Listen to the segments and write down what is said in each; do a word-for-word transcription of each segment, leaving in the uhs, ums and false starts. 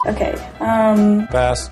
Okay, um... Pass.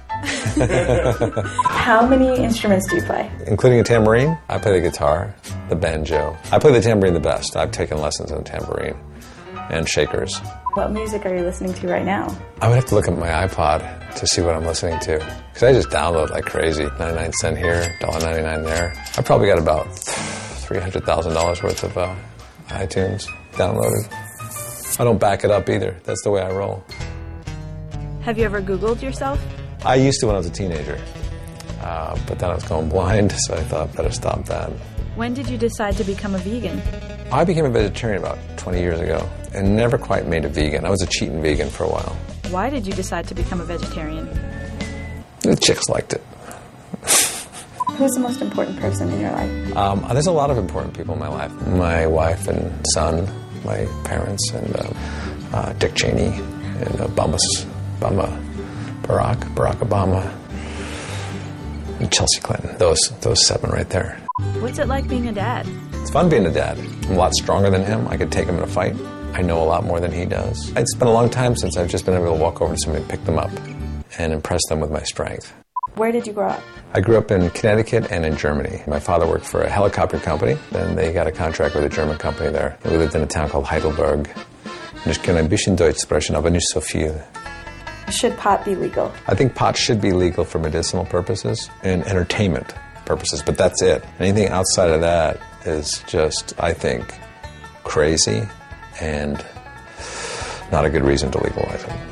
How many instruments do you play? Including a tambourine? I play the guitar, the banjo. I play the tambourine the best. I've taken lessons on tambourine and shakers. What music are you listening to right now? I would have to look at my iPod to see what I'm listening to. Because I just download like crazy. ninety-nine cents here, one dollar ninety-nine there. I probably got about three hundred thousand dollars worth of uh, iTunes downloaded. I don't back it up either. That's the way I roll. Have you ever Googled yourself? I used to when I was a teenager. Uh, but then I was going blind, so I thought I'd better stop that. When did you decide to become a vegan? I became a vegetarian about twenty years ago and never quite made a vegan. I was a cheating vegan for a while. Why did you decide to become a vegetarian? The chicks liked it. Who's the most important person in your life? Um, there's a lot of important people in my life. My wife and son, my parents, and uh, uh, Dick Cheney, and uh, Obama, Obama, Barack, Barack Obama, and Chelsea Clinton. Those, those seven right there. What's it like being a dad? It's fun being a dad. I'm a lot stronger than him. I could take him in a fight. I know a lot more than he does. It's been a long time since I've just been able to walk over to somebody and pick them up and impress them with my strength. Where did you grow up? I grew up in Connecticut and in Germany. My father worked for a helicopter company, and they got a contract with a German company there. We lived in a town called Heidelberg. Ich kann ein bisschen Deutsch sprechen, aber nicht so viel. Should pot be legal? I think pot should be legal for medicinal purposes and entertainment purposes, but that's it. Anything outside of that is just, I think, crazy and not a good reason to legalize it.